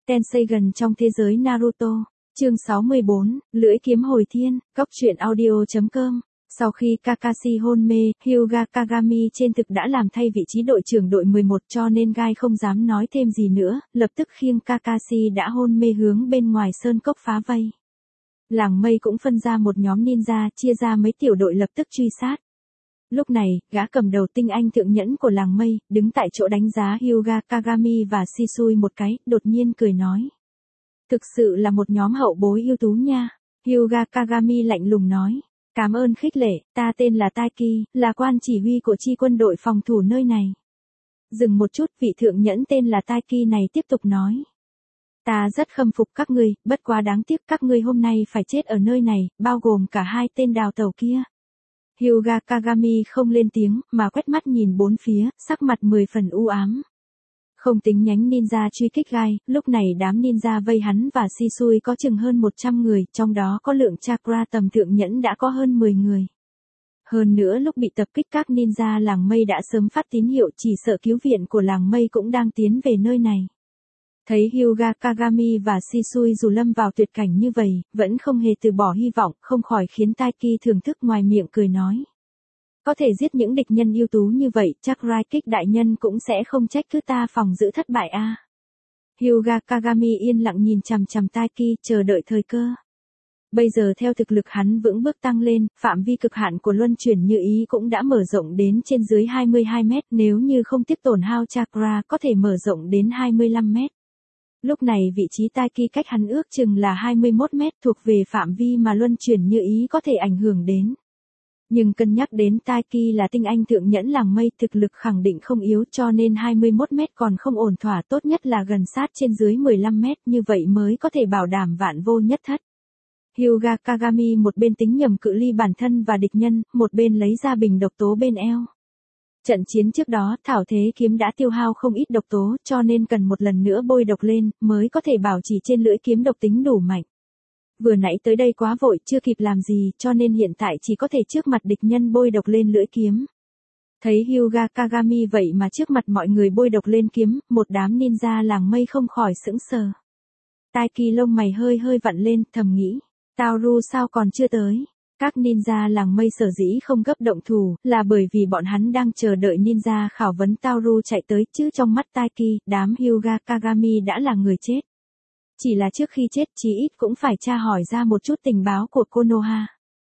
Tensei gần trong thế giới Naruto. Chương 64, Lưỡi kiếm hồi thiên, Cốc truyện audio.com. Sau khi Kakashi hôn mê, Hyuga Kagami trên thực đã làm thay vị trí đội trưởng đội 11 cho nên Gai không dám nói thêm gì nữa, lập tức khiêng Kakashi đã hôn mê hướng bên ngoài sơn cốc phá vây. Làng mây cũng phân ra một nhóm ninja chia ra mấy tiểu đội lập tức truy sát. Lúc này, gã cầm đầu tinh anh thượng nhẫn của làng mây, đứng tại chỗ đánh giá Hyuga Kagami và Shisui một cái, đột nhiên cười nói. Thực sự là một nhóm hậu bối ưu tú nha. Hyuga Kagami lạnh lùng nói. Cảm ơn khích lệ, ta tên là Taiki, là quan chỉ huy của chi quân đội phòng thủ nơi này. Dừng một chút, vị thượng nhẫn tên là Taiki này tiếp tục nói. Ta rất khâm phục các ngươi, bất quá đáng tiếc các ngươi hôm nay phải chết ở nơi này, bao gồm cả hai tên đào tẩu kia. Hyuga Kagami không lên tiếng, mà quét mắt nhìn bốn phía, sắc mặt 10 phần u ám. Không tính nhánh ninja truy kích Gai, lúc này đám ninja vây hắn và Shisui có chừng hơn 100 người, trong đó có lượng chakra tầm thượng nhẫn đã có hơn 10 người. Hơn nữa lúc bị tập kích các ninja làng mây đã sớm phát tín hiệu chỉ sợ cứu viện của làng mây cũng đang tiến về nơi này. Thấy Hyuga Kagami và Shisui dù lâm vào tuyệt cảnh như vậy, vẫn không hề từ bỏ hy vọng, không khỏi khiến Taiki thưởng thức ngoài miệng cười nói. Có thể giết những địch nhân ưu tú như vậy, chắc Rai Kích đại nhân cũng sẽ không trách cứ ta phòng giữ thất bại a. Hyuga Kagami yên lặng nhìn chằm chằm Taiki, chờ đợi thời cơ. Bây giờ theo thực lực hắn vững bước tăng lên, phạm vi cực hạn của luân chuyển như ý cũng đã mở rộng đến trên dưới 22 mét, nếu như không tiếp tổn hao chakra có thể mở rộng đến 25 mét. Lúc này vị trí Taiki cách hắn ước chừng là 21 mét thuộc về phạm vi mà luân chuyển như ý có thể ảnh hưởng đến. Nhưng cân nhắc đến Taiki là tinh anh thượng nhẫn làng mây thực lực khẳng định không yếu cho nên 21 mét còn không ổn thỏa, tốt nhất là gần sát trên dưới 15 mét, như vậy mới có thể bảo đảm vạn vô nhất thất. Hyuga Kagami một bên tính nhầm cự ly bản thân và địch nhân, một bên lấy ra bình độc tố bên eo. Trận chiến trước đó thảo thế kiếm đã tiêu hao không ít độc tố cho nên cần một lần nữa bôi độc lên mới có thể bảo trì trên lưỡi kiếm độc tính đủ mạnh. Vừa nãy tới đây quá vội chưa kịp làm gì cho nên hiện tại chỉ có thể trước mặt địch nhân bôi độc lên lưỡi kiếm. Thấy Hyuga Kagami vậy mà trước mặt mọi người bôi độc lên kiếm, một đám ninja làng mây không khỏi sững sờ. Taiki lông mày hơi hơi vặn lên, thầm nghĩ, Tauru sao còn chưa tới? Các ninja làng mây sở dĩ không gấp động thủ, là bởi vì bọn hắn đang chờ đợi ninja khảo vấn Tauru chạy tới, chứ trong mắt Taiki, đám Hyuga Kagami đã là người chết. Chỉ là trước khi chết chí ít cũng phải tra hỏi ra một chút tình báo của Konoha.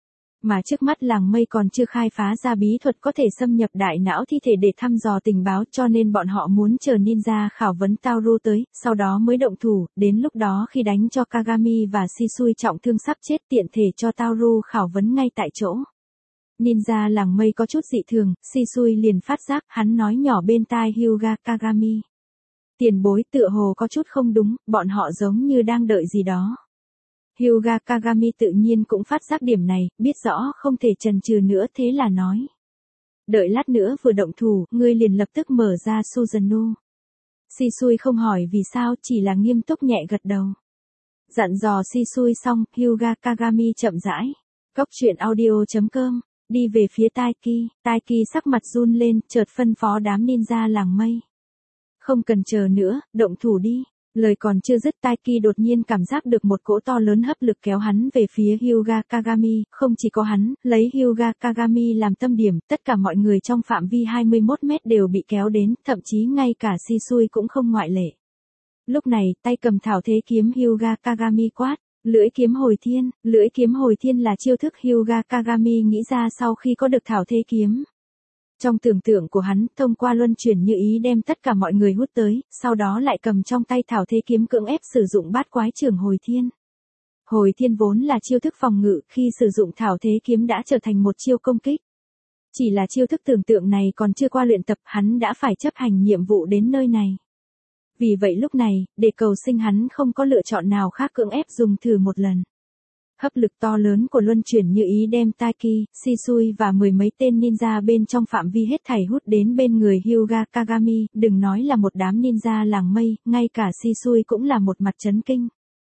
Mà trước mắt làng mây còn chưa khai phá ra bí thuật có thể xâm nhập đại não thi thể để thăm dò tình báo cho nên bọn họ muốn chờ ninja khảo vấn Tauru tới, sau đó mới động thủ, đến lúc đó khi đánh cho Kagami và Shisui trọng thương sắp chết tiện thể cho Tauru khảo vấn ngay tại chỗ. Ninja làng mây có chút dị thường, Shisui liền phát giác, hắn nói nhỏ bên tai Hyuga Kagami. Tiền bối tựa hồ có chút không đúng, bọn họ giống như đang đợi gì đó. Hyuga Kagami tự nhiên cũng phát giác điểm này, biết rõ không thể chần chừ nữa thế là nói. Đợi lát nữa vừa động thủ, ngươi liền lập tức mở ra Susanoo. Shisui không hỏi vì sao, chỉ là nghiêm túc nhẹ gật đầu. Dặn dò Shisui xong, Hyuga Kagami chậm rãi. Cốc truyện audio.com, đi về phía Taiki. Taiki sắc mặt run lên, chợt phân phó đám ninja làng mây. Không cần chờ nữa, động thủ đi. Lời còn chưa dứt Taiki đột nhiên cảm giác được một cỗ to lớn hấp lực kéo hắn về phía Hyuga Kagami, không chỉ có hắn, lấy Hyuga Kagami làm tâm điểm, tất cả mọi người trong phạm vi 21 mét đều bị kéo đến, thậm chí ngay cả Shisui cũng không ngoại lệ. Lúc này, tay cầm thảo thế kiếm Hyuga Kagami quát, lưỡi kiếm hồi thiên. Lưỡi kiếm hồi thiên là chiêu thức Hyuga Kagami nghĩ ra sau khi có được thảo thế kiếm. Trong tưởng tượng của hắn, thông qua luân chuyển như ý đem tất cả mọi người hút tới, sau đó lại cầm trong tay thảo thế kiếm cưỡng ép sử dụng bát quái trưởng hồi thiên. Hồi thiên vốn là chiêu thức phòng ngự, khi sử dụng thảo thế kiếm đã trở thành một chiêu công kích. Chỉ là chiêu thức tưởng tượng này còn chưa qua luyện tập, hắn đã phải chấp hành nhiệm vụ đến nơi này. Vì vậy lúc này, để cầu sinh hắn không có lựa chọn nào khác cưỡng ép dùng thử một lần. Hấp lực to lớn của luân chuyển như ý đem Taiki, Shisui và mười mấy tên ninja bên trong phạm vi hết thảy hút đến bên người Hyuga Kagami, đừng nói là một đám ninja làng mây, ngay cả Shisui cũng là một mặt chấn kinh.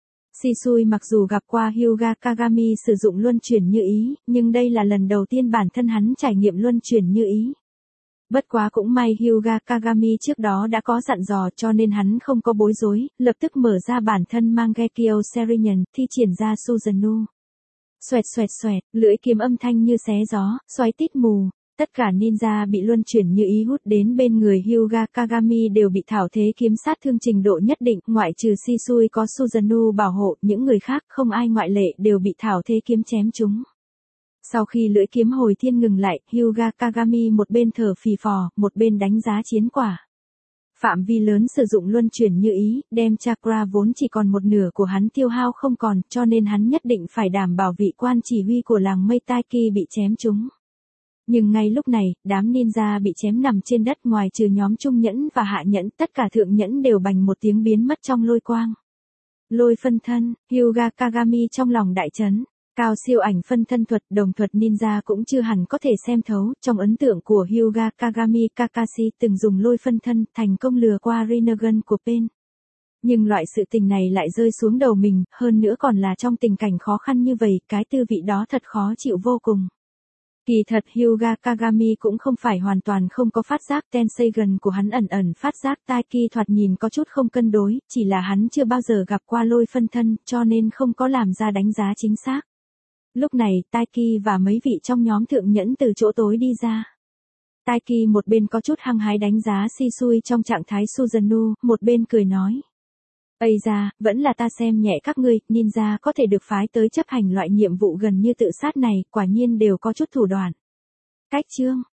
Shisui mặc dù gặp qua Hyuga Kagami sử dụng luân chuyển như ý, nhưng đây là lần đầu tiên bản thân hắn trải nghiệm luân chuyển như ý. Bất quá cũng may Hyuga Kagami trước đó đã có dặn dò cho nên hắn không có bối rối, lập tức mở ra bản thân Mangekyo Serenion, thi triển ra Suzano. Xoẹt xoẹt xoẹt, lưỡi kiếm âm thanh như xé gió, xoáy tít mù. Tất cả ninja bị luân chuyển như ý hút đến bên người Hyuga Kagami đều bị thảo thế kiếm sát thương trình độ nhất định, ngoại trừ Shisui có Suzano bảo hộ, những người khác không ai ngoại lệ đều bị thảo thế kiếm chém trúng. Sau khi lưỡi kiếm hồi thiên ngừng lại, Hyuga Kagami một bên thở phì phò, một bên đánh giá chiến quả. Phạm vi lớn sử dụng luân chuyển như ý, đem chakra vốn chỉ còn một nửa của hắn tiêu hao không còn, cho nên hắn nhất định phải đảm bảo vị quan chỉ huy của làng mây Taiki bị chém trúng. Nhưng ngay lúc này, đám ninja bị chém nằm trên đất ngoài trừ nhóm trung nhẫn và hạ nhẫn, tất cả thượng nhẫn đều bành một tiếng biến mất trong lôi quang. Lôi phân thân, Hyuga Kagami trong lòng đại chấn. Cao siêu ảnh phân thân thuật, đồng thuật ninja cũng chưa hẳn có thể xem thấu, trong ấn tượng của Hyuga Kagami Kakashi từng dùng lôi phân thân thành công lừa qua Rinnegan của Pain. Nhưng loại sự tình này lại rơi xuống đầu mình, hơn nữa còn là trong tình cảnh khó khăn như vậy, cái tư vị đó thật khó chịu vô cùng. Kỳ thật Hyuga Kagami cũng không phải hoàn toàn không có phát giác, Tenseigan của hắn ẩn ẩn phát giác Taiki thoạt nhìn có chút không cân đối, chỉ là hắn chưa bao giờ gặp qua lôi phân thân, cho nên không có làm ra đánh giá chính xác. Lúc này, Taiki và mấy vị trong nhóm thượng nhẫn từ chỗ tối đi ra. Taiki một bên có chút hăng hái đánh giá Shisui trong trạng thái Suzano, một bên cười nói. Ây da, vẫn là ta xem nhẹ các ngươi, ninja có thể được phái tới chấp hành loại nhiệm vụ gần như tự sát này, quả nhiên đều có chút thủ đoạn. Cách chương.